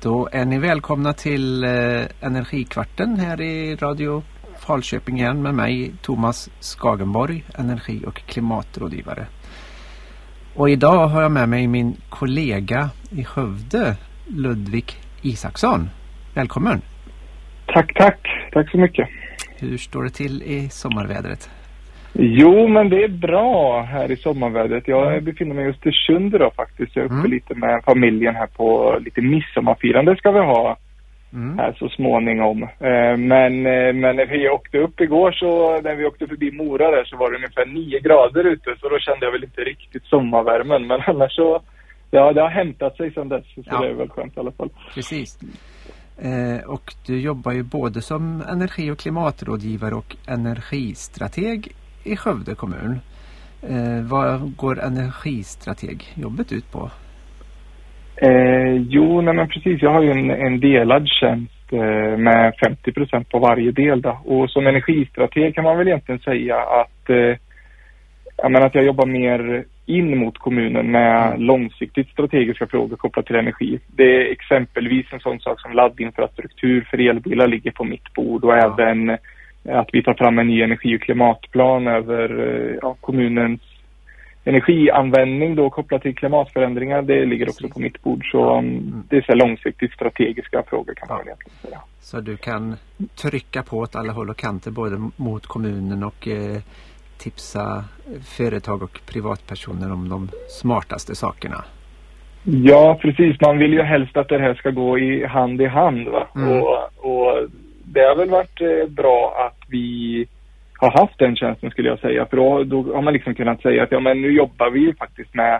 Då är ni välkomna till Energikvarten här i Radio Falköping igen med mig, Thomas Skagenborg, energi- och klimatrådgivare. Och idag har jag med mig min kollega i Skövde, Ludvig Isaksson. Välkommen! Tack så mycket. Hur står det till i sommarvädret? Jo, men det är bra här i sommarvädret. Jag befinner mig i Östersund idag faktiskt. Jag är uppe lite med familjen här på lite midsommarfirande ska vi ha här så småningom. Men när vi åkte upp igår så när vi åkte förbi Mora där så var det ungefär 9 grader ute. Så då kände jag väl inte riktigt sommarvärmen. Men annars så, ja, det har hämtat sig sedan dess. Så det är väl skönt i alla fall. Precis. Och du jobbar ju både som energi- och klimatrådgivare och energistrateg i Skövde kommun. Vad går energistrategjobbet ut på? Men precis. Jag har ju en delad tjänst med 50% på varje del då. Och som energistrateg kan man väl egentligen säga att jag jobbar mer in mot kommunen med långsiktigt strategiska frågor kopplat till energi. Det är exempelvis en sån sak som laddinfrastruktur för elbilar ligger på mitt bord och även att vi tar fram en ny energi- och klimatplan över kommunens energianvändning då kopplat till klimatförändringar. Det ligger också på mitt bord. Så det är så långsiktigt strategiska frågor kan man egentligen säga. Så du kan trycka på åt alla håll och kanter både mot kommunen och tipsa företag och privatpersoner om de smartaste sakerna. Ja, precis. Man vill ju helst att det här ska gå i hand va? Och det har väl varit bra att vi har haft den tjänsten skulle jag säga. För då har man liksom kunnat säga att nu jobbar vi ju faktiskt med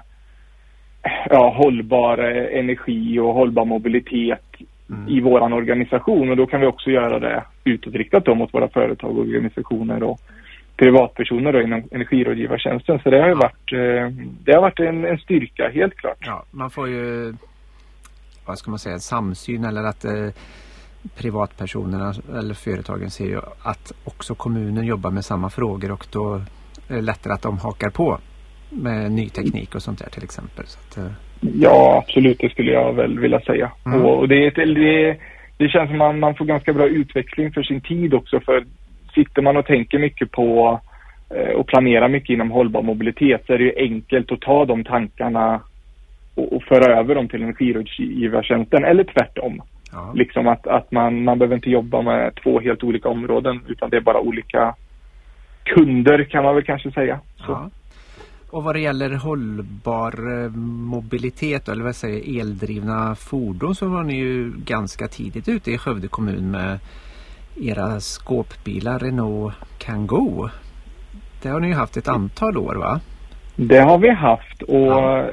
hållbar energi och hållbar mobilitet i våran organisation. Och då kan vi också göra det utåtriktat mot våra företag och organisationer och privatpersoner då inom energirådgivartjänsten. Så det har ju varit en styrka, helt klart. Ja, man får ju, vad ska man säga, samsyn eller att privatpersonerna eller företagen ser ju att också kommunen jobbar med samma frågor och då är det lättare att de hakar på med ny teknik och sånt där till exempel. Så att, ja, absolut, det skulle jag väl vilja säga. Och det känns som man får ganska bra utveckling för sin tid också, för sitter man och tänker mycket på och planerar mycket inom hållbar mobilitet så är det ju enkelt att ta de tankarna och föra över dem till energirådgivartjänsten eller tvärtom. Ja. Liksom att man behöver inte jobba med 2 helt olika områden utan det är bara olika kunder kan man väl kanske säga. Så. Ja. Och vad det gäller hållbar mobilitet eller vad säger eldrivna fordon så var ni ju ganska tidigt ute i Skövde kommun med era skåpbilar Renault Kangoo. Det har ni ju haft ett antal år, va? Det har vi haft och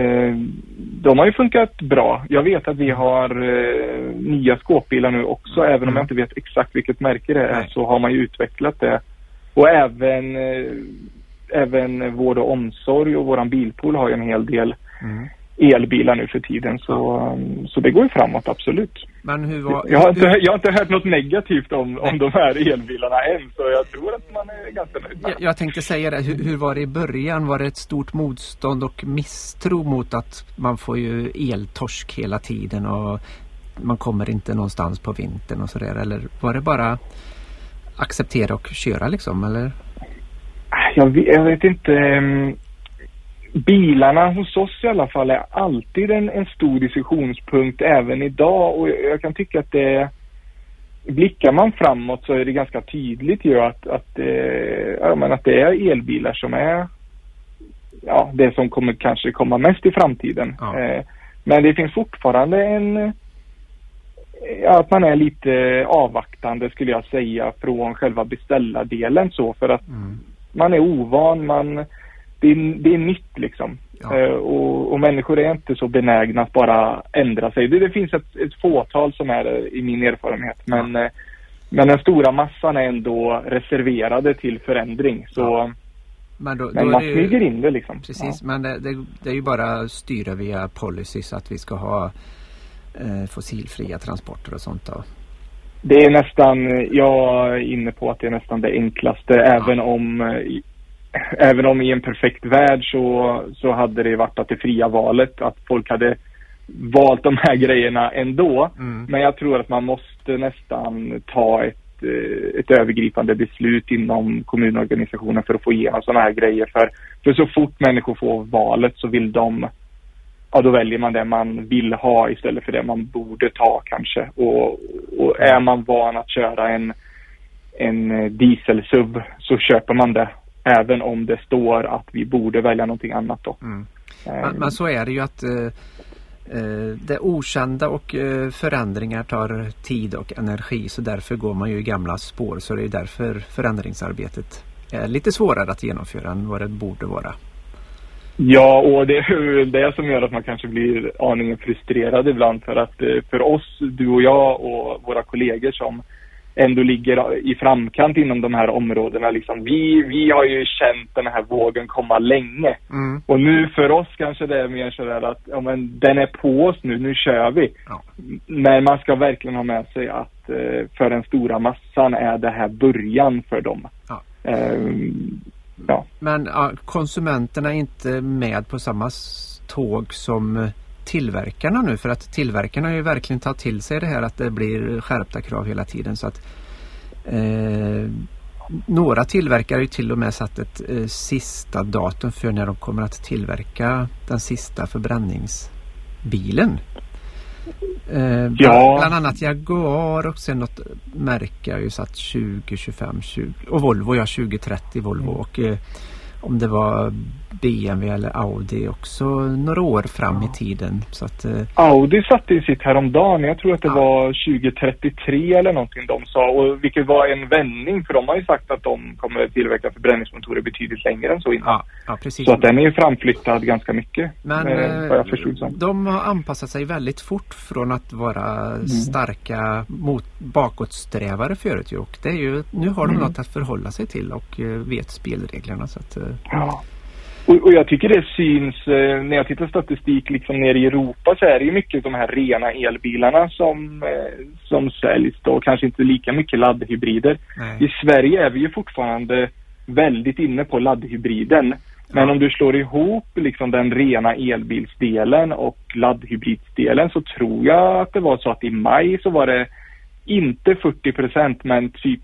de har ju funkat bra. Jag vet att vi har nya skåpbilar nu också, även om jag inte vet exakt vilket märke det är. Nej. Så har man ju utvecklat det. Och även vård och omsorg och våran bilpool har ju en hel del elbilar nu för tiden. Så det går ju framåt, absolut. Men jag har inte hört något negativt om de här elbilarna än, så jag tror att man är ganska nöjd med. Jag tänkte säga det, hur var det i början? Var det ett stort motstånd och misstro mot att man får ju eltorsk hela tiden och man kommer inte någonstans på vintern och sådär? Eller var det bara acceptera och köra liksom, eller? Jag vet inte. Bilarna hos oss i alla fall är alltid en stor diskussionspunkt även idag, och jag kan tycka att blickar man framåt så är det ganska tydligt ju att det är elbilar som är det som kommer kanske komma mest i framtiden. Ja. Men det finns fortfarande att man är lite avvaktande skulle jag säga från själva beställardelen så, för att man är ovan, det är nytt liksom. Ja. Och människor är inte så benägna att bara ändra sig. Det finns ett fåtal som är i min erfarenhet. Men den stora massan är ändå reserverade till förändring. Så ja. Men man smyger in det liksom. Precis, ja. Men det är ju bara styra via policies att vi ska ha fossilfria transporter och sånt då. Det är nästan, jag är inne på att det är nästan det enklaste, även om i en perfekt värld så hade det varit att det fria valet, att folk hade valt de här grejerna ändå. Men jag tror att man måste nästan ta ett övergripande beslut inom kommunorganisationen för att få igenom sådana här grejer. För så fort människor får valet så vill då väljer man det man vill ha istället för det man borde ta kanske. Och är man van att köra en diesel-SUV så köper man det. Även om det står att vi borde välja någonting annat då. Men så är det ju att det okända och förändringar tar tid och energi, så därför går man ju i gamla spår. Så det är därför förändringsarbetet är lite svårare att genomföra än vad det borde vara. Ja, och det är det som gör att man kanske blir aningen frustrerad ibland, för att för oss, du och jag och våra kollegor som ändå ligger i framkant inom de här områdena, liksom, vi har ju känt den här vågen komma länge. Och nu för oss kanske det är mer sådär att den är på oss nu kör vi. Ja. Men man ska verkligen ha med sig att för den stora massan är det här början för dem. Ja. Ja. Men konsumenterna är inte med på samma tåg som tillverkarna nu, för att tillverkarna har ju verkligen tagit till sig det här att det blir skärpta krav hela tiden, så att några tillverkare har ju till och med satt ett sista datum för när de kommer att tillverka den sista förbränningsbilen. Bland annat Jaguar, och sen något märke har ju satt 2025 och Volvo 2030 Volvo, och om det var BMW eller Audi också några år fram i tiden. Så att, Audi satte i sitt häromdagen, jag tror att det var 2033 eller någonting de sa, och vilket var en vändning, för de har ju sagt att de kommer att tillverka förbränningsmotorer betydligt längre än så innan. Ja, precis. Så att den är ju framflyttad ganska mycket. Men vad jag förstod som. De har anpassat sig väldigt fort från att vara starka bakåtsträvare förut, och det är ju, nu har de något att förhålla sig till och vet spelreglerna, så att ja. Och jag tycker det syns när jag tittar statistik liksom nere i Europa, så är det ju mycket de här rena elbilarna som säljs då, kanske inte lika mycket laddhybrider. Nej. I Sverige är vi ju fortfarande väldigt inne på laddhybriden. Men om du slår ihop liksom den rena elbilsdelen och laddhybridsdelen, så tror jag att det var så att i maj så var det inte 40% men typ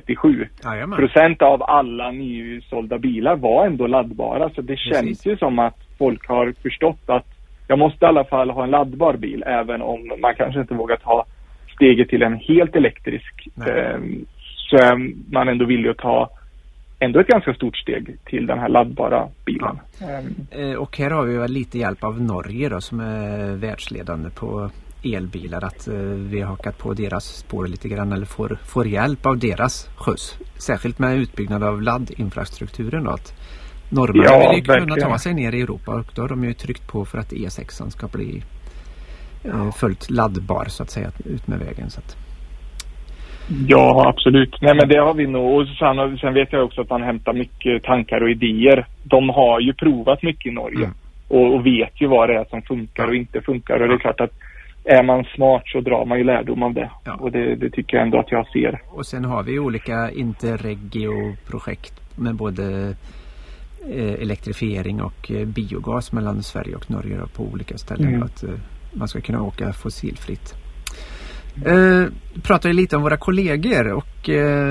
37% av alla nysålda bilar var ändå laddbara. Så det känns ju som att folk har förstått att jag måste i alla fall ha en laddbar bil, även om man kanske inte vågar ta steget till en helt elektrisk. Så är man ändå villig att ta ändå ett ganska stort steg till den här laddbara bilen. Och här har vi väl lite hjälp av Norge då, som är världsledande på elbilar, att vi har hakat på deras spår lite grann, eller får hjälp av deras skjuts, särskilt med utbyggnad av laddinfrastrukturen då, att norrmännen vill ju kunna ta sig ner i Europa, och då har de ju tryckt på för att E6 ska bli fullt laddbar, så att säga, ut med vägen. Så att. Ja, absolut. Nej, men det har vi nog. Och sen vet jag också att man hämtar mycket tankar och idéer. De har ju provat mycket i Norge och vet ju vad det är som funkar och inte funkar, och det är klart att är man smart så drar man ju lärdom av det. Ja. Och det tycker jag ändå att jag ser. Och sen har vi olika interregio-projekt med både elektrifiering och biogas mellan Sverige och Norge på olika ställen. Att man ska kunna åka fossilfritt. Pratar ju lite om våra kollegor, och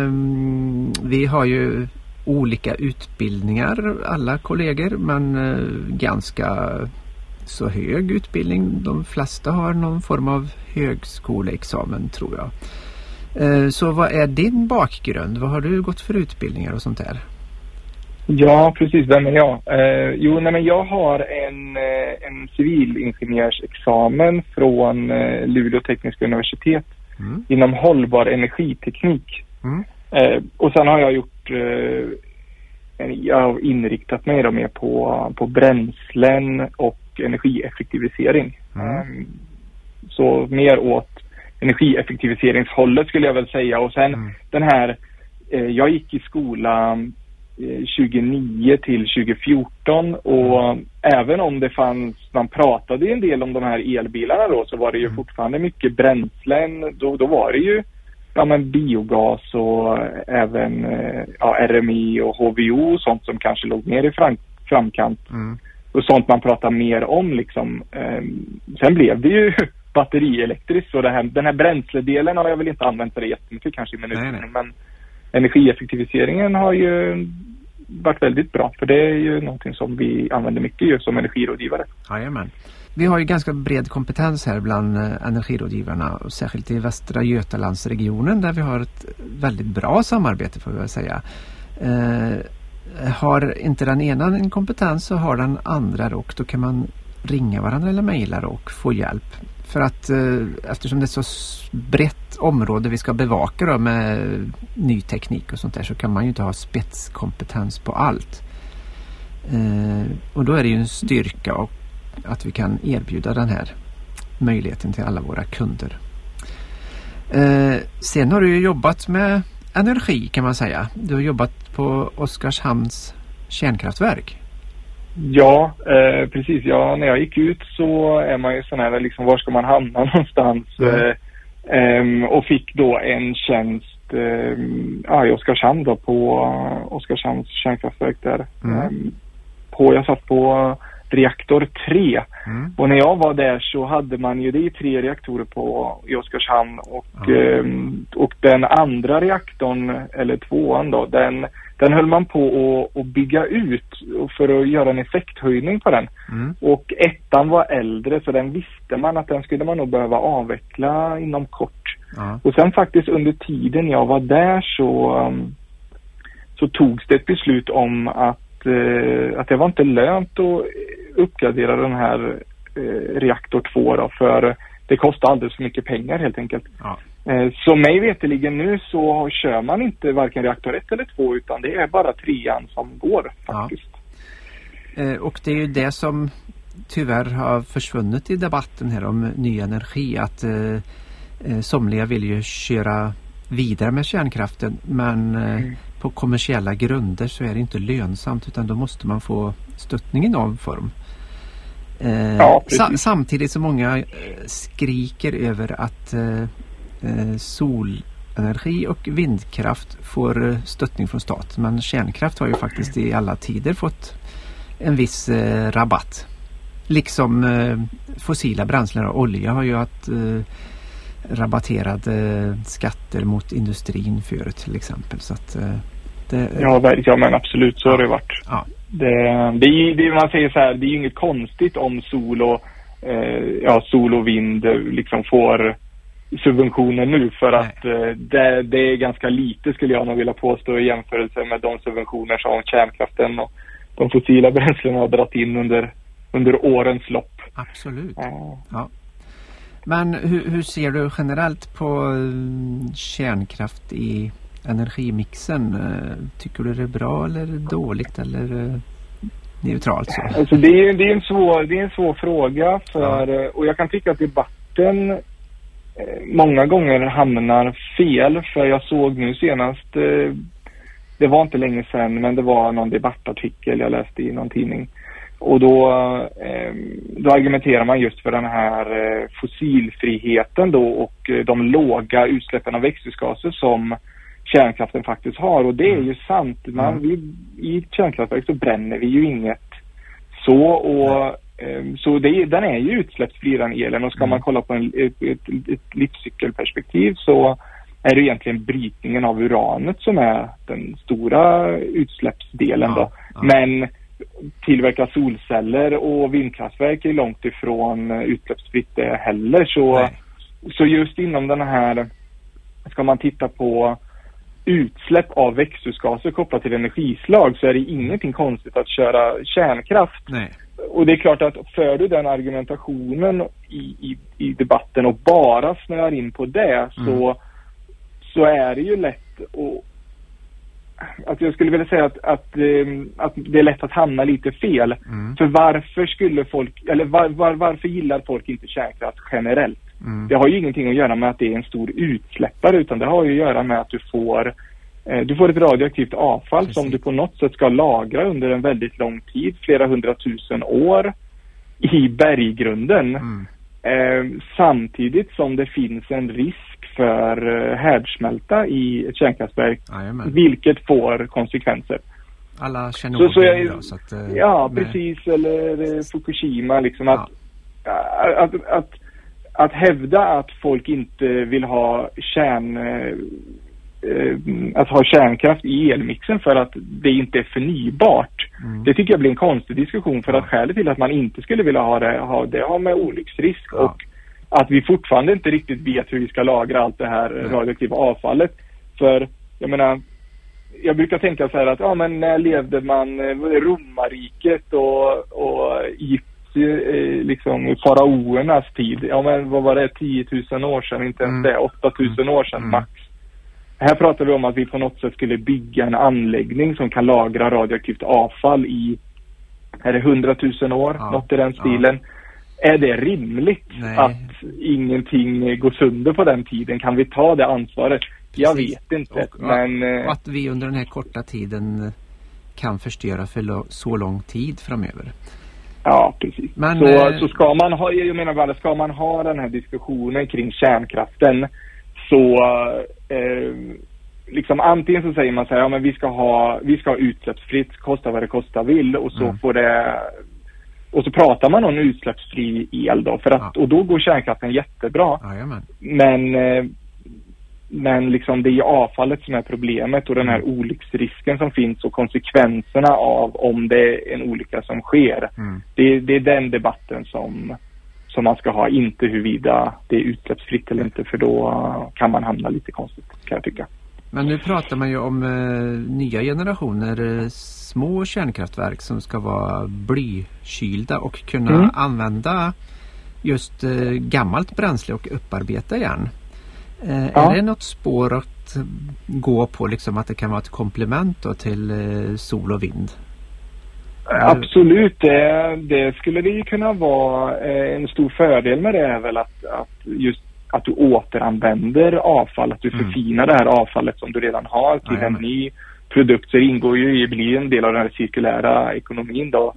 vi har ju olika utbildningar alla kollegor, men ganska så hög utbildning. De flesta har någon form av högskoleexamen, tror jag. Så vad är din bakgrund? Vad har du gått för utbildningar och sånt där? Ja, precis. Vem är jag? Men jag har en civilingenjörsexamen från Luleå tekniska universitet inom hållbar energiteknik. Och sen har jag jag har inriktat mig mer på bränslen och energieffektivisering. Så mer åt energieffektiviseringshållet skulle jag väl säga. Och sen den här, jag gick i skolan 2009 till 2014, och även om det man pratade en del om de här elbilarna då, så var det ju fortfarande mycket bränslen. Då var det ju biogas och även RMI och HVO och sånt som kanske låg mer i framkant. och sånt man pratar mer om liksom. Sen blev det ju batterielektriskt, och den här bränsledelen har jag väl inte använt det jättemycket kanske i min utbildning, men energieffektiviseringen har ju varit väldigt bra, för det är ju någonting som vi använder mycket just som energirådgivare. Jajamän. Vi har ju ganska bred kompetens här bland energirådgivarna, och särskilt i Västra Götalandsregionen där vi har ett väldigt bra samarbete, får jag säga. Har inte den ena en kompetens så har den andra, och då kan man ringa varandra eller mejla och få hjälp. För att eftersom det är så brett område vi ska bevaka då med ny teknik och sånt där, så kan man ju inte ha spetskompetens på allt. Och då är det ju en styrka och att vi kan erbjuda den här möjligheten till alla våra kunder. Sen har du ju jobbat med energi, kan man säga. Du har jobbat på Oskarshamns kärnkraftverk. Ja, precis. Ja, när jag gick ut så är man ju sån här, liksom, var ska man hamna någonstans? Och fick då en tjänst i Oskarshamn då, på Oskarshamns kärnkraftverk där. Jag satt på reaktor 3. Och när jag var där så hade man ju, det är 3 reaktorer i Oskarshamn, och den andra reaktorn, eller 2:an då, den höll man på att bygga ut för att göra en effekthöjning på den. Och 1:an var äldre, så den visste man att den skulle man nog behöva avveckla inom kort. Och sen faktiskt under tiden jag var där så togs det ett beslut om att det var inte lönt att uppgradera den här reaktor 2 då, för det kostar alldeles för mycket pengar helt enkelt. Så mig veteligen nu så kör man inte varken reaktor 1 eller 2, utan det är bara 3:an som går faktiskt. Och det är ju det som tyvärr har försvunnit i debatten här om ny energi, att somliga vill ju köra vidare med kärnkraften, men på kommersiella grunder så är det inte lönsamt, utan då måste man få stöttning i någon form. Samtidigt som många skriker över att solenergi och vindkraft får stöttning från staten, men kärnkraft har ju faktiskt i alla tider fått en viss rabatt. Liksom fossila bränslen och olja har ju haft rabatterade skatter mot industrin för till exempel. Så att, ja, men absolut, så har det varit. Det man säger så här, det är ju inget konstigt om sol och vind liksom får subventioner nu, för att det är ganska lite, skulle jag nog vilja påstå, i jämförelse med de subventioner som kärnkraften och de fossila bränslena har dragit in under årens lopp. Absolut. Ja. Men hur ser du generellt på kärnkraft i energimixen? Tycker du det är bra eller dåligt eller neutralt så? Alltså det är en svår fråga, och jag kan tycka att debatten många gånger hamnar fel, för jag såg nu senast, det var inte länge sedan, men det var någon debattartikel jag läste i någon tidning, och då argumenterar man just för den här fossilfriheten då, och de låga utsläppen av växthusgaser som kärnkraften faktiskt har, och det är ju sant. I ett kärnkraftverk så bränner vi ju inget så den är ju utsläppsfri, den elen, och ska man kolla på ett livscykelperspektiv så är det egentligen brytningen av uranet som är den stora utsläppsdelen då. Men tillverka solceller och vindkraftverk är långt ifrån utsläppsfritt heller, så just inom den här, ska man titta på utsläpp av växthusgaser kopplat till energislag, så är det ingenting konstigt att köra kärnkraft. Nej. Och det är klart att för du den argumentationen i debatten och bara snöar in på det, så är det ju lätt att jag skulle vilja säga att det är lätt att hamna lite fel. För varför skulle folk, eller varför gillar folk inte kärnkraft generellt? Det har ju ingenting att göra med att det är en stor utsläppare, utan det har ju att göra med att du får ett radioaktivt avfall som du på något sätt ska lagra under en väldigt lång tid, flera 100 000 år i berggrunden. Samtidigt som det finns en risk för härdsmälta i ett kärnkraftverk, vilket får konsekvenser. Alla Tjernobyl. Ja, precis. Eller Fukushima. Liksom, att hävda att folk inte vill ha kärnkraft i elmixen för att det inte är förnybart. Det tycker jag blir en konstig diskussion, för att skälet till att man inte skulle vilja ha det har med olycksrisk och att vi fortfarande inte riktigt vet hur vi ska lagra allt det här radioaktiva avfallet. För jag menar, jag brukar tänka så här att men när levde man romarriket och liksom faraoernas tid? Ja, men vad var det? 10 000 år sedan, inte ens det, 8 000 år sedan max. Här pratar vi om att vi på något sätt skulle bygga en anläggning som kan lagra radioaktivt avfall i 100 000 år, något i den stilen. Är det rimligt att ingenting går sönder på den tiden? Kan vi ta det ansvaret? Precis. Jag vet inte. Och att vi under den här korta tiden kan förstöra för så lång tid framöver. Ja, precis. Men, så ska man ha, jag menar bara, ska man ha den här diskussionen kring kärnkraften, så liksom antingen så säger man så här, men vi ska ha utsläppsfritt, kosta vad det kosta vill, och så får det, och så pratar man om utsläppsfri el då, för att och då går kärnkraften jättebra. Men liksom det är avfallet som är problemet, och den här olycksrisken som finns och konsekvenserna av om det är en olycka som sker. Det är den debatten som man ska ha, inte huruvida det är utsläppsfritt eller inte, för då kan man hamna lite konstigt, kan jag tycka. Men nu pratar man ju om nya generationer små kärnkraftverk som ska vara blykylda och kunna använda just gammalt bränsle och upparbeta igen. Är det något spår att gå på, liksom, att det kan vara ett komplement då till sol och vind? Absolut, det skulle det ju kunna vara. En stor fördel med det är väl att du återanvänder avfall, att du förfinar det här avfallet som du redan har till en ny produkt. Så det ingår ju i, blir en del av den här cirkulära ekonomin då.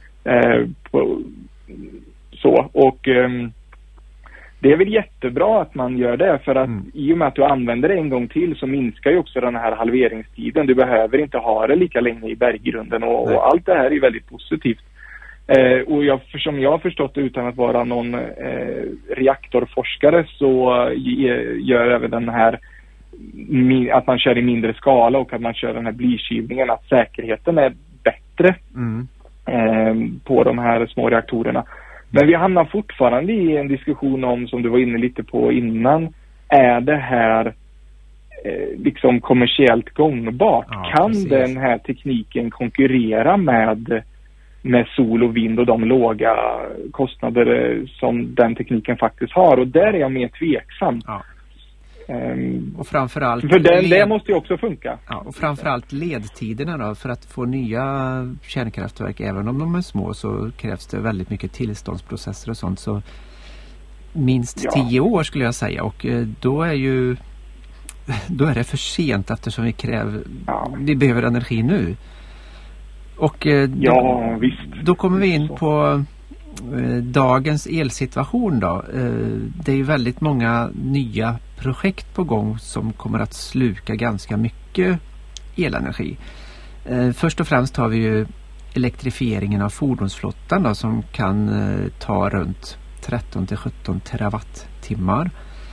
Det är väl jättebra att man gör det, för att i och med att du använder det en gång till så minskar ju också den här halveringstiden. Du behöver inte ha det lika länge i berggrunden, och allt det här är väldigt positivt. Och som jag har förstått det, utan att vara någon reaktorforskare, så gör även den här att man kör i mindre skala och att man kör den här blykylningen, att säkerheten är bättre på de här små reaktorerna. Men vi hamnar fortfarande i en diskussion om, som du var inne lite på innan, är det här liksom kommersiellt gångbart? Kan den här tekniken konkurrera med sol och vind och de låga kostnader som den tekniken faktiskt har? Och där är jag mer tveksam. Och framförallt för det måste ju också funka. Och framförallt ledtiderna då, för att få nya kärnkraftverk, även om de är små, så krävs det väldigt mycket tillståndsprocesser och sånt, så minst 10 år skulle jag säga, och då är det för sent, eftersom vi behöver energi nu. Och då kommer vi in på dagens elsituation då. Det är ju väldigt många nya projekt på gång som kommer att sluka ganska mycket elenergi. Först och främst har vi ju elektrifieringen av fordonsflottan då, som kan ta runt 13-17 terawattimmar.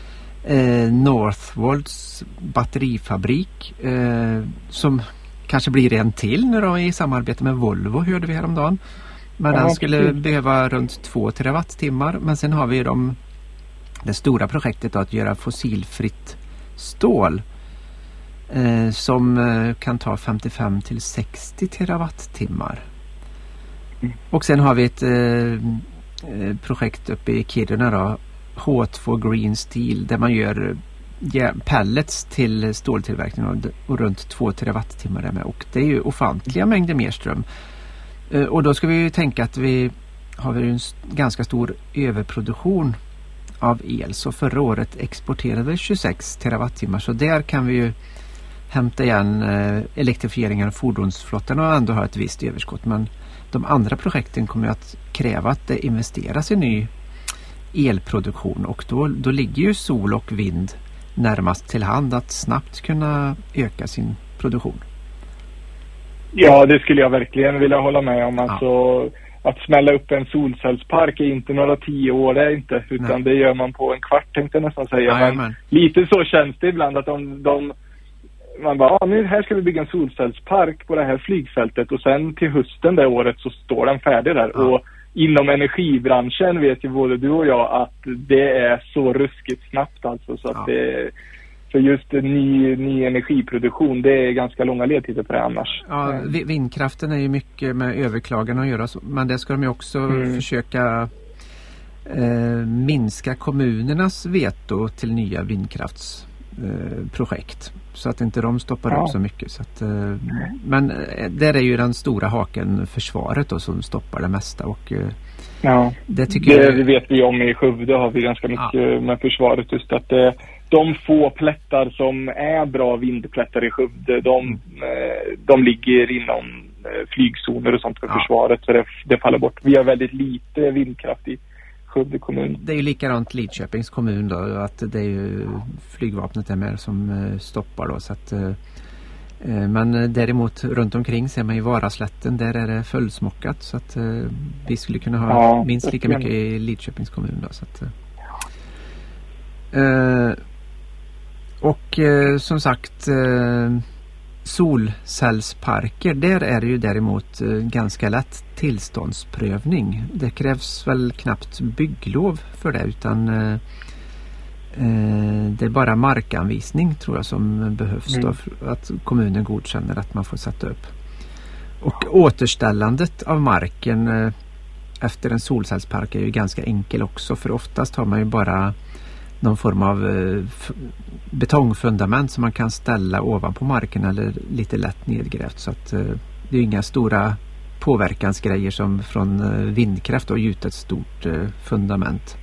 Northvolts batterifabrik som kanske blir en till nu då, i samarbete med Volvo, hörde vi häromdagen. Men den skulle behöva runt 2 terawattimmar. Men sen har vi det stora projektet då, att göra fossilfritt stål som kan ta 55-60 terawattimmar. Och sen har vi ett projekt uppe i Kiruna då, H2 Green Steel, där man gör pellets till ståltillverkning och runt 2 terawattimmar där med. Och det är ju ofantliga mängder mer ström. Och då ska vi ju tänka att vi har en ganska stor överproduktion av el. Så förra året exporterade vi 26 terawattimmar. Så där kan vi ju hämta igen elektrifieringen av fordonsflottan och ändå ha ett visst överskott. Men de andra projekten kommer att kräva att det investeras i ny elproduktion. Och då ligger ju sol och vind närmast till hand att snabbt kunna öka sin produktion. Ja, det skulle jag verkligen vilja hålla med om. Alltså, att smälla upp en solcellspark är inte några 10 år, det är inte. Utan det gör man på en kvart, tänkte jag nästan säga. Men lite så känns det ibland att man bara, nu här ska vi bygga en solcellspark på det här flygfältet. Och sen till hösten det året så står den färdig där. Och inom energibranschen vet ju både du och jag att det är så ruskigt snabbt alltså. Så att för just ny energiproduktion, det är ganska långa ledtider på det annars. Ja, vindkraften är ju mycket med överklagan att göra, men det ska de ju också försöka minska kommunernas veto till nya vindkraftsprojekt. Så att inte de stoppar upp så mycket. Så att, men där är ju den stora haken försvaret då, som stoppar det mesta. Och, det vet vi om i Skövde, har vi ganska mycket med försvaret. Just att de få plättar som är bra vindplättar i Skövde, de ligger inom flygzoner och sånt för försvaret. Så det faller bort. Vi har väldigt lite vindkraft i Skövde kommun. Det är ju likadant Lidköpings kommun då, att det är ju flygvapnet är med som stoppar då, så att, men däremot runt omkring ser man i Varaslätten, där är det fullsmockat, så att vi skulle kunna ha minst lika mycket i Lidköpings kommun då, så att, och som sagt solcellsparker, där är det ju däremot ganska lätt tillståndsprövning. Det krävs väl knappt bygglov för det, utan det är bara markanvisning tror jag som behövs då, för att kommunen godkänner att man får sätta upp. Och återställandet av marken efter en solcellspark är ju ganska enkel också, för oftast har man ju bara någon form av betongfundament som man kan ställa ovanpå marken eller lite lätt nedgrävt, så att det är inga stora påverkansgrejer som från vindkraft och gjuta ett stort fundament.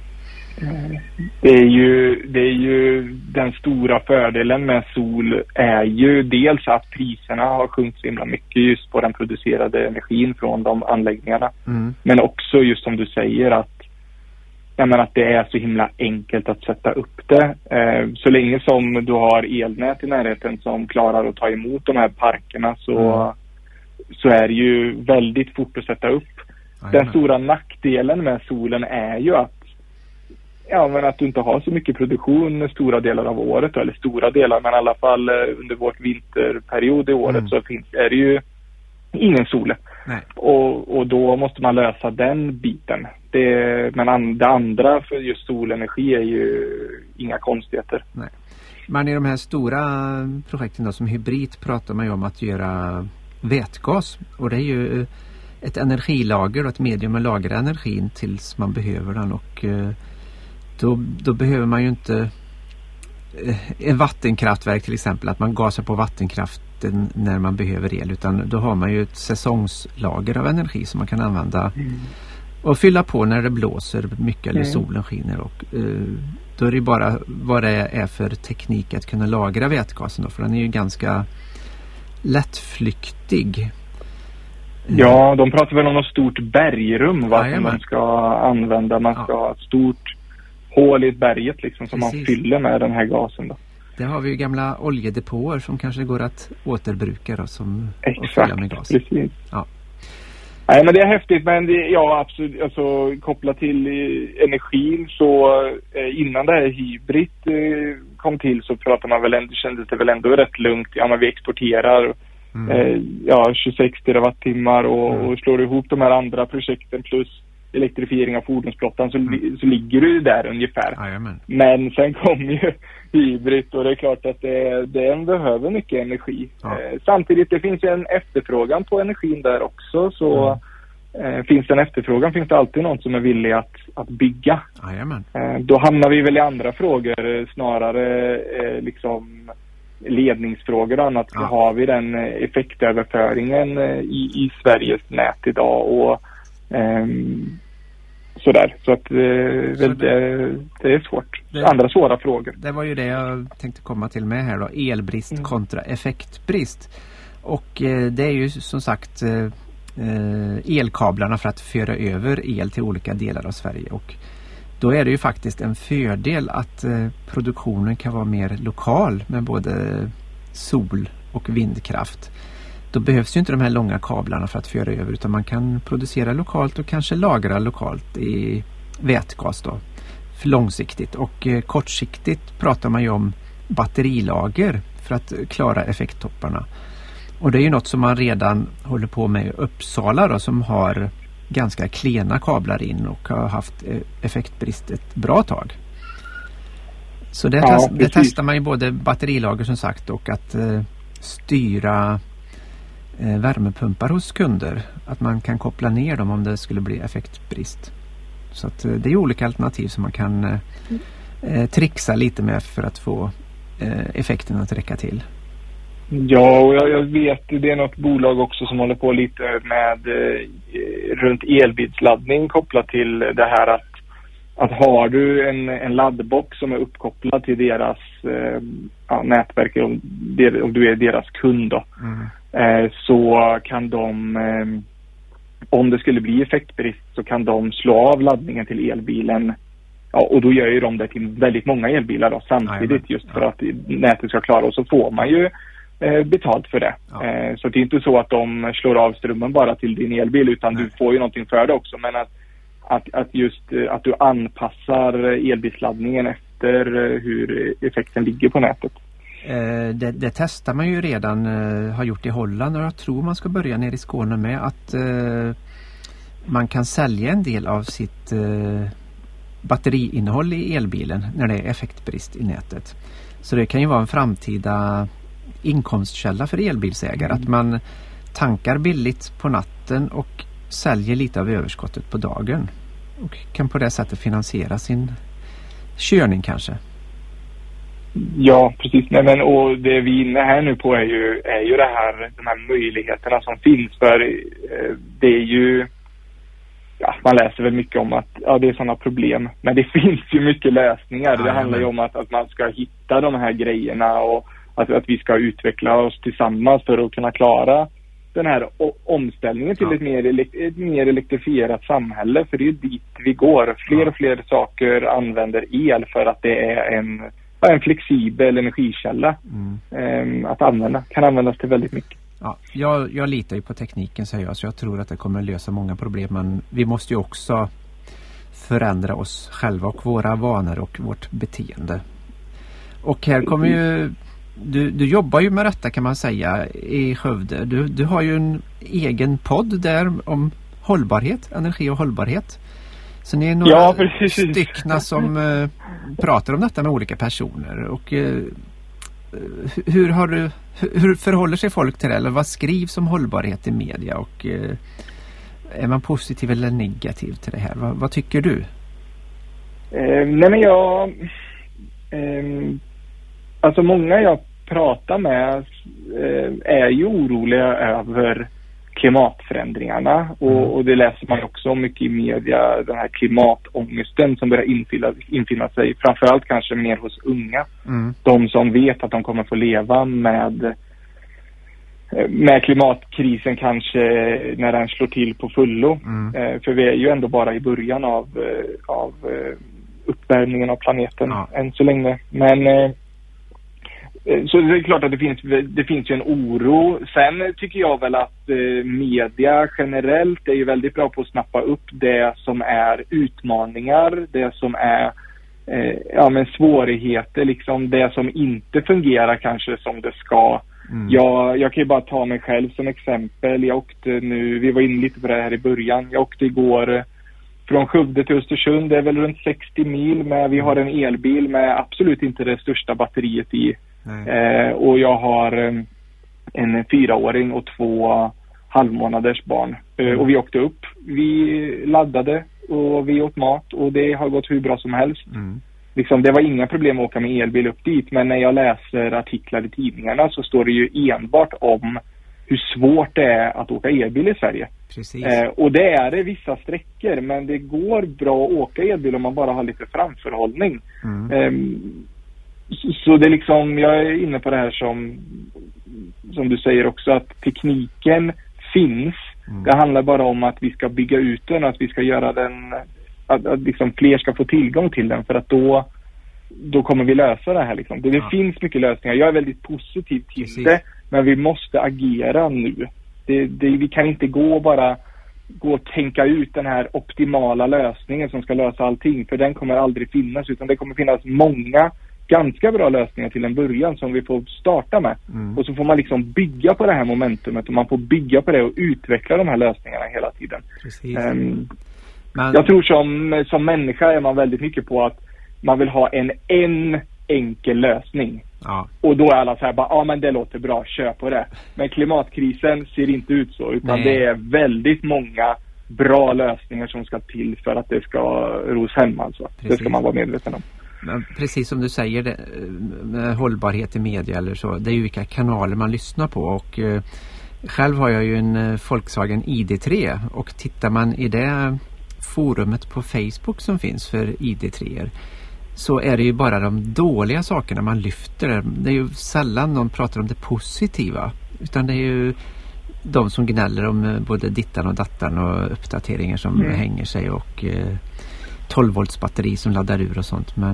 Det är ju den stora fördelen med sol är ju dels att priserna har sjunkit så himla mycket just på den producerade energin från de anläggningarna. Men också just som du säger att det är så himla enkelt att sätta upp det. Så länge som du har elnät i närheten som klarar att ta emot de här parkerna så är det ju väldigt fort att sätta upp. Den stora nackdelen med solen är ju att du inte har så mycket produktion stora delar av året, eller stora delar, men i alla fall under vårt vinterperiod i året så är det ju ingen sol. Nej. Och då måste man lösa den biten. Men det andra för just solenergi är ju inga konstigheter. Nej. Men i de här stora projekten då, som hybrid, pratar man ju om att göra vätgas. Och det är ju ett energilager och ett medium att lagra energin tills man behöver den. Och då behöver man ju inte en vattenkraftverk till exempel, att man gasar på vattenkraften när man behöver el, utan då har man ju ett säsongslager av energi som man kan använda och fylla på när det blåser mycket eller solen skiner, och då är det bara vad det är för teknik att kunna lagra vätgasen då, för den är ju ganska lättflyktig. Ja, de pratar väl om något stort bergrum som man ska använda. Man ska ha ett stort hål i berget liksom, som man fyller med den här gasen då. Det har vi ju gamla oljedepåer som kanske går att återbruka då, som fylla med gas. Precis. Ja. Nej, men det är häftigt, men absolut, alltså, kopplat till energin så innan det här hybrid kom till så pratade man väl ändå, kändes det väl ändå rätt lugnt. Vi exporterar 26 terawattimmar och slår ihop de här andra projekten plus elektrifiering av fordonsflottan så ligger det där ungefär. Jajamän. Men sen kommer ju hybrid och det är klart att den behöver mycket energi. Samtidigt det finns en efterfrågan på energin där också, så finns det en efterfrågan finns det alltid någon som är villig att bygga. Jajamän. Då hamnar vi väl i andra frågor snarare liksom ledningsfrågor och annat. Har vi den effektöverföringen i Sveriges nät idag och sådär. Så att det är svårt. Andra svåra frågor. Det var ju det jag tänkte komma till med här då. Elbrist kontra effektbrist. Och det är ju som sagt elkablarna för att föra över el till olika delar av Sverige. Och då är det ju faktiskt en fördel att produktionen kan vara mer lokal med både sol och vindkraft. då behövs ju inte de här långa kablarna för att föra över, utan man kan producera lokalt och kanske lagra lokalt i vätgas då, för långsiktigt. Och kortsiktigt pratar man ju om batterilager för att klara effekttopparna. Och det är ju något som man redan håller på med i Uppsala då, som har ganska klena kablar in och har haft effektbrist ett bra tag. Så det testar man ju både batterilager som sagt och att styra värmepumpar hos kunder. Att man kan koppla ner dem om det skulle bli effektbrist. Så att det är olika alternativ som man kan trixa lite med för att få effekten att räcka till. Ja, och jag vet, det är något bolag också som håller på lite med runt elbilsladdning kopplat till det här att har du en laddbox som är uppkopplad till deras nätverk, om du är deras kund då, så kan de, om det skulle bli effektbrist, så kan de slå av laddningen till elbilen. Ja, och då gör ju de det till väldigt många elbilar då, samtidigt, just för att nätet ska klara, och så får man ju betalt för det. Ja. Så det är inte så att de slår av strömmen bara till din elbil, utan du får ju någonting för det också. Men att du anpassar elbilsladdningen efter hur effekten ligger på nätet. Det testar man ju redan, har gjort i Holland, och jag tror man ska börja ner i Skåne med att man kan sälja en del av sitt batteriinnehåll i elbilen när det är effektbrist i nätet. Så det kan ju vara en framtida inkomstkälla för elbilsägare, att man tankar billigt på natten och säljer lite av överskottet på dagen och kan på det sättet finansiera sin körning kanske. Ja, precis. Nej, men, och det vi är inne här nu på är ju det här, de här möjligheterna som finns, för det är ju, man läser väl mycket om att det är sådana problem, men det finns ju mycket lösningar. Det handlar ju om att man ska hitta de här grejerna, och att vi ska utveckla oss tillsammans för att kunna klara den här omställningen till ett mer elektrifierat samhälle, för det är dit vi går. Fler och fler saker använder el för att det är en flexibel energikälla att använda. Kan användas till väldigt mycket. Ja, jag litar ju på tekniken, säger jag, så jag tror att det kommer lösa många problem, men vi måste ju också förändra oss själva och våra vanor och vårt beteende. Och här kommer ju du jobbar ju med detta, kan man säga, i Skövde. Du har ju en egen podd där om hållbarhet, energi och hållbarhet. Så ni är några styckna som pratar om detta med olika personer. Och hur förhåller sig folk till det? Eller vad skrivs om hållbarhet i media? Och är man positiv eller negativ till det här? Vad tycker du? Nej, men alltså många jag pratar med är ju oroliga över klimatförändringarna, och det läser man också mycket i media, den här klimatångesten som börjar infinna sig, framförallt kanske mer hos unga. De som vet att de kommer få leva med klimatkrisen kanske när den slår till på fullo. För vi är ju ändå bara i början av uppvärmningen av planeten än så länge. Men så det är klart att det finns ju en oro. Sen tycker jag väl att media generellt är ju väldigt bra på att snappa upp det som är utmaningar, det som är men svårigheter, liksom det som inte fungerar kanske som det ska. Jag kan ju bara ta mig själv som exempel. Vi var inne lite på det här i början. Jag åkte igår från Skövde till Östersund. Det är väl runt 60 mil, men vi har en elbil med absolut inte det största batteriet i. Och jag har en 4-åring och 2 halvmånaders barn. Och vi åkte upp, vi laddade och vi åt mat, och det har gått hur bra som helst. Liksom, det var inga problem att åka med elbil upp dit, men när jag läser artiklar i tidningarna så står det ju enbart om hur svårt det är att åka elbil i Sverige. Och det är det vissa sträckor, men det går bra att åka elbil om man bara har lite framförhållning. Så det är liksom, jag är inne på det här som du säger också, att tekniken finns. Det handlar bara om att vi ska bygga ut den, att vi ska göra den, att liksom fler ska få tillgång till den, för att då kommer vi lösa det här liksom. Det finns mycket lösningar. Jag är väldigt positiv till det. Men vi måste agera nu. Vi kan inte gå och tänka ut den här optimala lösningen som ska lösa allting. För den kommer aldrig finnas, utan det kommer finnas många ganska bra lösningar till en början som vi får starta med. Och så får man liksom bygga på det här momentumet och man får bygga på det och utveckla de här lösningarna hela tiden. Jag tror som människa är man väldigt mycket på att man vill ha en enkel lösning. Ja. Och då är alla så här men det låter bra, kör på det. Men klimatkrisen ser inte ut så, utan det är väldigt många bra lösningar som ska till för att det ska ros hem alltså. Det ska man vara medveten om. Men precis som du säger, det, med hållbarhet i media eller så, det är ju vilka kanaler man lyssnar på. Och själv har jag ju en Volkswagen ID3, och tittar man i det forumet på Facebook som finns för ID3-er, så är det ju bara de dåliga sakerna man lyfter. Det är ju sällan någon pratar om det positiva, utan det är ju de som gnäller om både dittan och dattan och uppdateringar som hänger sig och 12 volts batteri som laddar ur och sånt. Men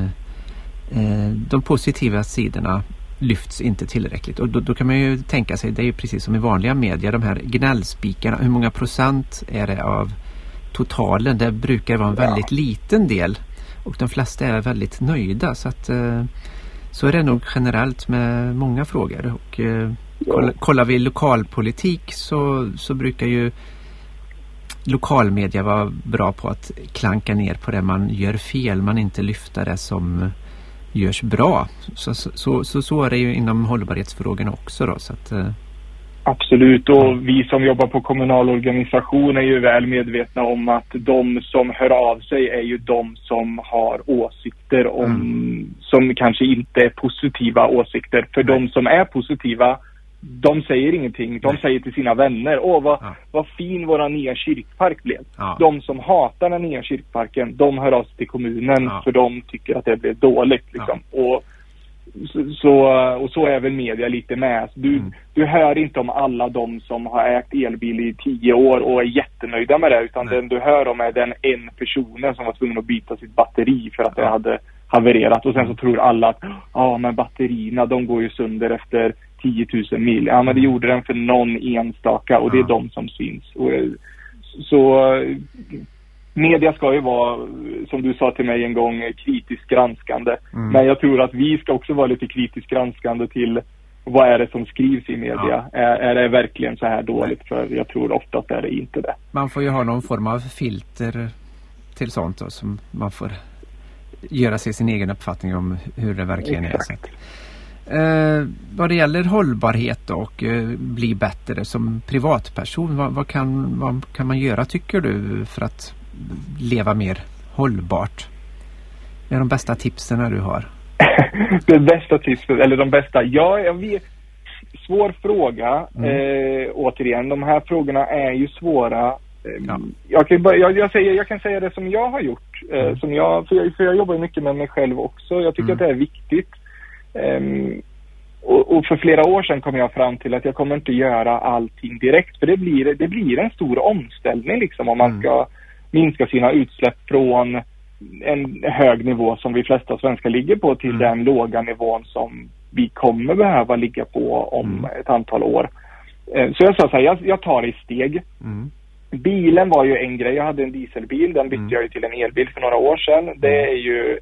de positiva sidorna lyfts inte tillräckligt. Och då kan man ju tänka sig, det är ju precis som i vanliga medier, de här gnällspikarna, hur många procent är det av totalen? Det brukar vara en väldigt liten del. Och de flesta är väldigt nöjda, så att så är det nog generellt med många frågor. Och kollar vi lokalpolitik så brukar ju lokalmedia vara bra på att klanka ner på det man gör fel, man inte lyfter det som görs bra. Så är det ju inom hållbarhetsfrågorna också då, så att absolut, och vi som jobbar på kommunal organisation är ju väl medvetna om att de som hör av sig är ju de som har åsikter som kanske inte är positiva åsikter. För de som är positiva, de säger ingenting. De säger till sina vänner, vad fin våra nya kyrkpark blev. De som hatar den nya kyrkparken, de hör av sig till kommunen för de tycker att det blev dåligt liksom. Och så är väl media lite med. Du hör inte om alla de som har ägt elbil i 10 år och är jättenöjda med det, utan den du hör om är den en personen som var tvungen att byta sitt batteri för att det hade havererat. Och sen så tror alla att men batterierna, de går ju sönder efter 10 000 mil. Ja, men det gjorde den för någon enstaka, och det är de som syns. Och så media ska ju vara, som du sa till mig en gång, kritiskt granskande. Men jag tror att vi ska också vara lite kritiskt granskande till vad är det som skrivs i media. Är det verkligen så här dåligt? För jag tror ofta att det är inte det. Man får ju ha någon form av filter till sånt då, som man får göra sig sin egen uppfattning om hur det verkligen är. Så att, vad det gäller hållbarhet och bli bättre som privatperson, vad kan man göra, tycker du, för att leva mer hållbart? Vad är de bästa tipsen du har? Det bästa tipsen, eller de bästa, jag vet, svår fråga. Återigen, de här frågorna är ju svåra. Jag kan säga det som jag har gjort, för jag jobbar mycket med mig själv också. Jag tycker att det är viktigt. Och för flera år sedan kom jag fram till att jag kommer inte göra allting direkt, för det blir en stor omställning liksom, om man ska minska sina utsläpp från en hög nivå som vi flesta svenskar ligger på till den låga nivån som vi kommer behöva ligga på om ett antal år. Så jag sa så här, jag tar det i steg. Bilen var ju en grej. Jag hade en dieselbil, den bytte jag ju till en elbil för några år sedan. Det är ju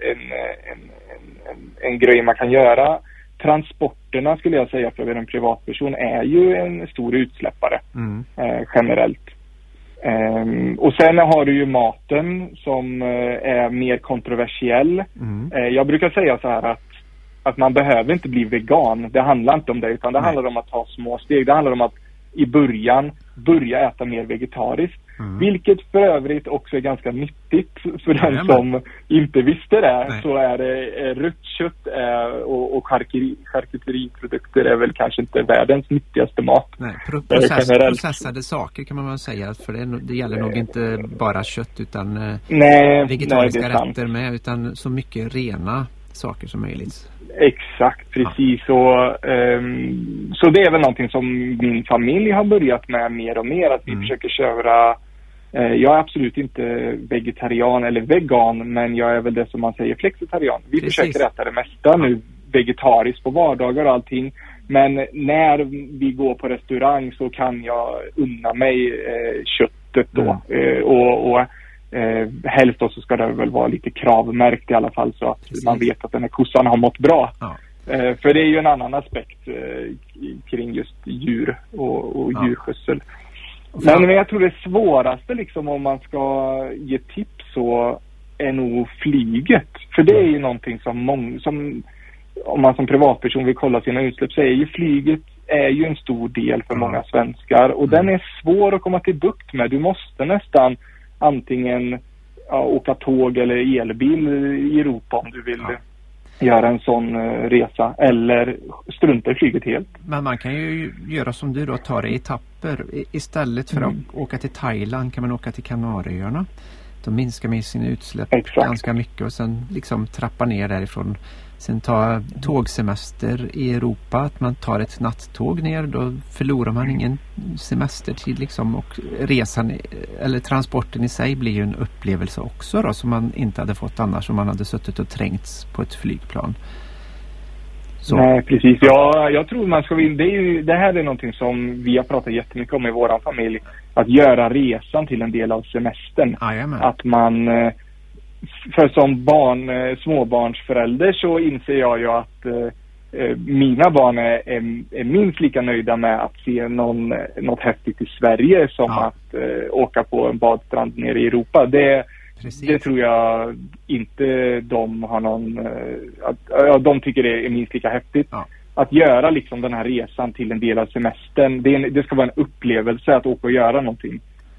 en grej man kan göra. Transporterna, skulle jag säga, för en privatperson är ju en stor utsläppare generellt. Och sen har du ju maten som är mer kontroversiell. Jag brukar säga så här att man behöver inte bli vegan. Det handlar inte om det, utan det handlar om att ta små steg. Det handlar om att i början börja äta mer vegetariskt. Vilket för övrigt också är ganska nyttigt för den som inte visste det. Så är det rött kött och charkuteriprodukter är väl kanske inte världens nyttigaste mat. Nej, processade saker kan man väl säga, för det gäller nog inte bara kött utan vegetariska rätter med, utan så mycket rena saker som möjligt. Exakt, precis. Så det är väl någonting som min familj har börjat med mer och mer, att vi försöker köra. Jag är absolut inte vegetarian eller vegan, men jag är väl det som man säger flexitarian. Vi försöker äta det mesta nu vegetariskt på vardagar och allting. Men när vi går på restaurang så kan jag unna mig köttet då. Helst då så ska det väl vara lite kravmärkt i alla fall, så att man vet att den här kossan har mått bra. Ja. För det är ju en annan aspekt kring just djur och djurskötsel. Men jag tror det svåraste liksom, om man ska ge tips, så är nog flyget. För det är ju någonting som om man som privatperson vill kolla sina utsläpp, så är ju flyget är ju en stor del för många svenskar. Och den är svår att komma till bukt med. Du måste nästan antingen åka tåg eller elbil i Europa om du vill göra en sån resa, eller strunta i flyget helt. Men man kan ju göra som du då, ta det i etapper. Istället för att åka till Thailand kan man åka till Kanarieöarna. Då minskar man sina utsläpp ganska mycket och sen liksom trappa ner därifrån. Sen ta tågsemester i Europa, att man tar ett nattåg ner, då förlorar man ingen semestertid liksom, och resan eller transporten i sig blir ju en upplevelse också då, som man inte hade fått annars om man hade suttit och trängts på ett flygplan. Så. Nej, precis. Ja, jag tror man ska det här är någonting som vi har pratat jättemycket om i våran familj, att göra resan till en del av semestern. Att man för som småbarnsförälder så inser jag ju att mina barn är minst lika nöjda med att se något häftigt i Sverige som att åka på en badstrand nere i Europa. Det tror jag inte de har de tycker det är minst lika häftigt. Att göra liksom den här resan till en del av semestern, det ska vara en upplevelse att åka och göra någonting.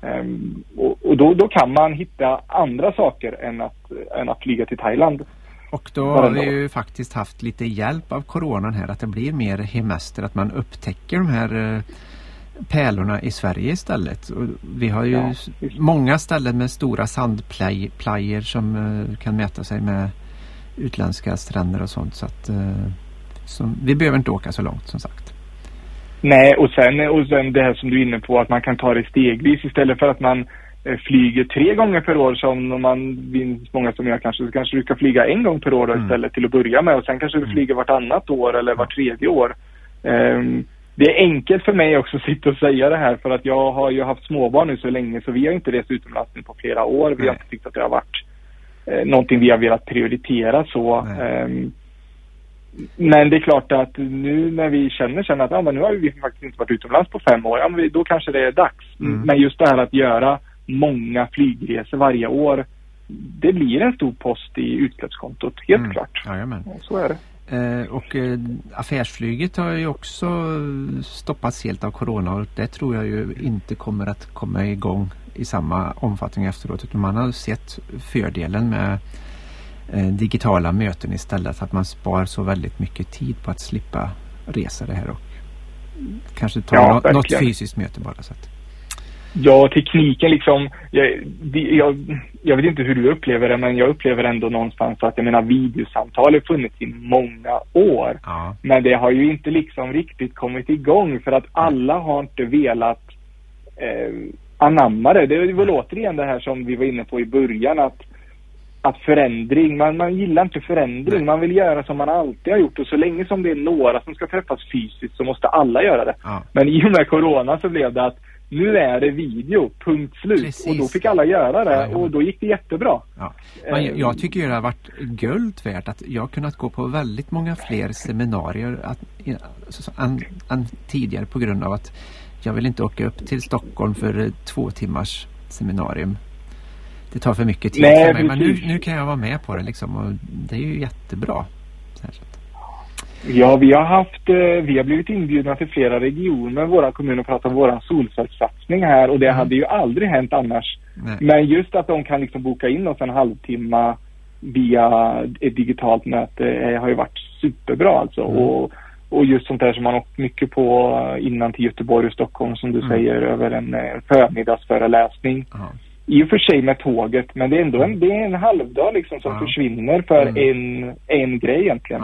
Och då kan man hitta andra saker än att flyga till Thailand. Och då har vi ju faktiskt haft lite hjälp av coronan här, att det blir mer hemester, att man upptäcker de här pärlorna i Sverige istället. Och vi har ju många ställen med stora sandplajer som kan mäta sig med utländska stränder och sånt, så att vi behöver inte åka så långt som sagt. Nej, och sen det här som du är inne på, att man kan ta det stegvis istället för att man flyger 3 gånger per år som många som jag kanske du kan flyga 1 gång per år istället till att börja med, och sen kanske du flyger vartannat år eller vart 3:e år. Det är enkelt för mig också att sitta och säga det här, för att jag har ju haft småbarn nu så länge, så vi har inte rest utomlands nu på flera år. Vi har inte tyckt att det har varit någonting vi har velat prioritera så. Men det är klart att nu när vi känner att men nu har vi faktiskt inte varit utomlands på 5 år, då kanske det är dags. Men just det här att göra många flygresor varje år, det blir en stor post i utsläppskontot, helt klart. Så är det. Och affärsflyget har ju också stoppats helt av corona, och det tror jag ju inte kommer att komma igång i samma omfattning efteråt, utan man har sett fördelen med digitala möten istället, att man spar så väldigt mycket tid på att slippa resa det här och kanske ta något fysiskt möte bara. Så att. Ja, tekniken liksom, jag vet inte hur du upplever det, men jag upplever ändå någonstans att videosamtal har funnits i många år. Men det har ju inte liksom riktigt kommit igång, för att alla har inte velat anamma det. Det är väl återigen det här som vi var inne på i början, att förändring, man gillar inte förändring. Man vill göra som man alltid har gjort, och så länge som det är några som ska träffas fysiskt så måste alla göra det. Men i och med corona så blev det att nu är det video, punkt slut. Precis. Och då fick alla göra det, och då gick det jättebra. Men jag tycker ju det har varit guld värt att jag har kunnat gå på väldigt många fler seminarier än tidigare, på grund av att jag vill inte åka upp till Stockholm för 2 timmars seminarium. Det tar för mycket tid för mig, men nu kan jag vara med på det liksom, och det är ju jättebra. Ja, vi har blivit inbjudna till flera regioner med våra kommuner och pratat om våran solcellssatsning här, och det hade ju aldrig hänt annars. Men just att de kan liksom boka in oss en halvtimme via ett digitalt möte har ju varit superbra alltså. Och just sånt där som man åkt mycket på innan till Göteborg och Stockholm, som du säger, över en förmiddagsföreläsning. I och för sig med tåget, men det är ändå en halvdag liksom som försvinner för en grej egentligen.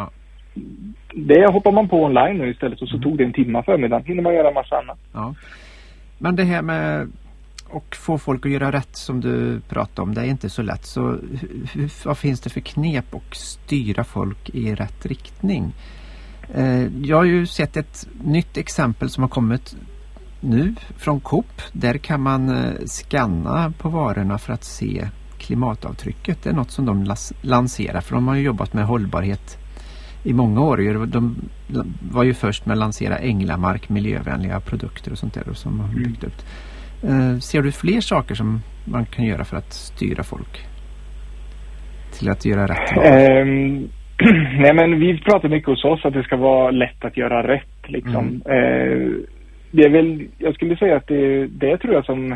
Det hoppar man på online nu istället, och så tog det en timme förmiddagen. Hinner man göra en massa annat. Men det här med att få folk att göra rätt, som du pratade om, det är inte så lätt. Så vad finns det för knep att styra folk i rätt riktning? Jag har ju sett ett nytt exempel som har kommit nu från Coop. Där kan man scanna på varorna för att se klimatavtrycket. Det är något som de lanserar, för de har ju jobbat med hållbarhet i många år. De var ju först med att lansera Änglamark, miljövänliga produkter och sånt där som har byggt upp. Ser du fler saker som man kan göra för att styra folk till att göra rätt val? Nej, men vi pratar mycket hos oss att det ska vara lätt att göra rätt liksom. Det är väl, jag skulle säga att det tror jag som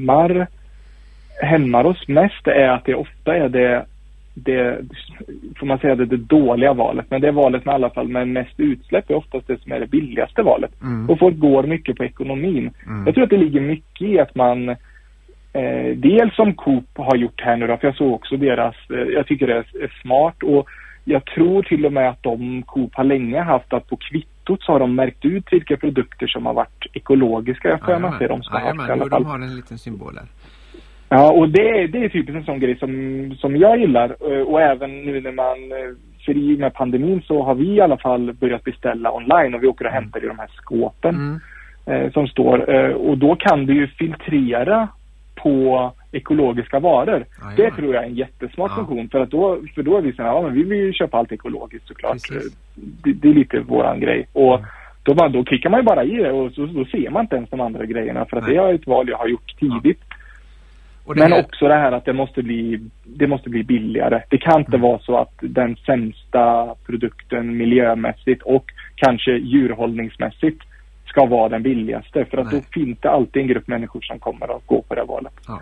hämmar oss mest är att det ofta är det får man säga, det dåliga valet, men det valet med i alla fall med mest utsläpp är oftast det som är det billigaste valet. Och folk går mycket på ekonomin. Jag tror att det ligger mycket i att man dels som Coop har gjort här nu då, för jag såg också deras, jag tycker det är smart, och jag tror till och med att Coop har länge haft att på kvittot så har de märkt ut vilka produkter som har varit ekologiska. Jag får att de ska ha i alla fall. De har en liten symbol där. Ja, och det är typiskt en sån grej som jag gillar, och även nu när man för i med pandemin så har vi i alla fall börjat beställa online, och vi åker och hämtar i de här skåpen som står, och då kan du ju filtrera på ekologiska varor. Det tror jag är en jättesmart funktion, för då är vi så här, men vi vill ju köpa allt ekologiskt såklart. Det är lite våran grej, och då klickar man ju bara i det, och då ser man inte ens de andra grejerna, för att det är ett val jag har gjort tidigt. Men också det här att det måste bli billigare. Det kan inte vara så att den sämsta produkten miljömässigt och kanske djurhållningsmässigt ska vara den billigaste. För att då finns det alltid en grupp människor som kommer att gå på det valet. Ja.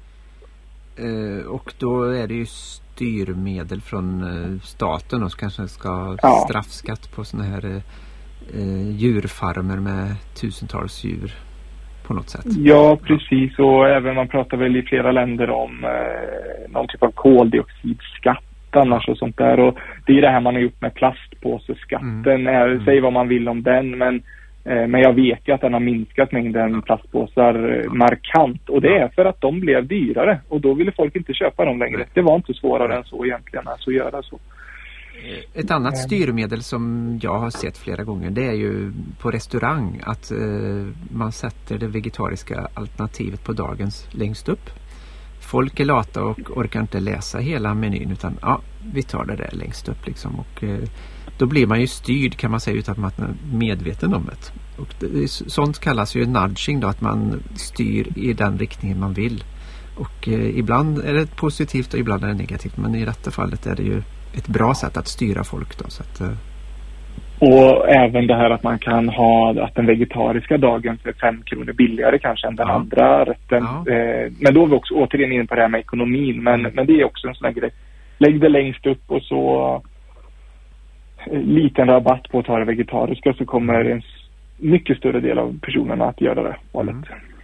Och då är det ju styrmedel från staten, och så kanske ska straffskatt på såna här djurfarmer med tusentals djur på något sätt. Ja, precis. Och även man pratar väl i flera länder om någon typ av koldioxidskatt annars och sånt där. Och det är det här man har gjort med plastpåseskatten. Säg vad man vill om den, men jag vet ju att den har minskat mängden plastpåsar markant. Och det är för att de blev dyrare, och då ville folk inte köpa dem längre. Det var inte svårare än så egentligen, alltså göra så. Ett annat styrmedel som jag har sett flera gånger, det är ju på restaurang att man sätter det vegetariska alternativet på dagens längst upp. Folk är lata och orkar inte läsa hela menyn, utan vi tar det där längst upp liksom, och då blir man ju styrd, kan man säga, utan att man är medveten om det. Och sånt kallas ju nudging då, att man styr i den riktningen man vill. Och ibland är det positivt och ibland är det negativt, men i detta fallet är det ju ett bra sätt att styra folk då, så att, och även det här att man kan ha att den vegetariska dagen är 5 kronor billigare kanske än den andra rätten. Men då är vi också återigen in på det här med ekonomin, men det är också en sån här grej. Lägg det längst upp, och så liten rabatt på att ta det vegetariska, så kommer en mycket större del av personerna att göra det valet.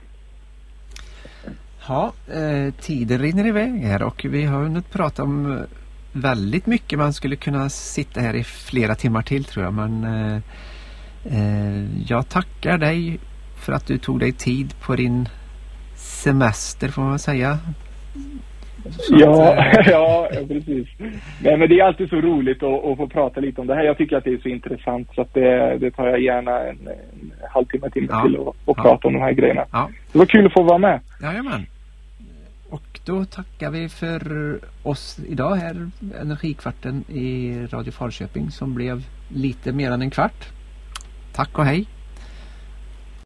Ja, tiden rinner iväg här, och vi har hunnit prata om väldigt mycket. Man skulle kunna sitta här i flera timmar till, tror jag, men jag tackar dig för att du tog dig tid på din semester, får man säga. Ja, precis. Men det är alltid så roligt att få prata lite om det här. Jag tycker att det är så intressant, så att det tar jag gärna en halvtimme till att prata om de här grejerna. Det var kul att få vara med. Jajamän. Och då tackar vi för oss idag här, Energikvarten i Radio Falköping, som blev lite mer än en kvart. Tack och hej!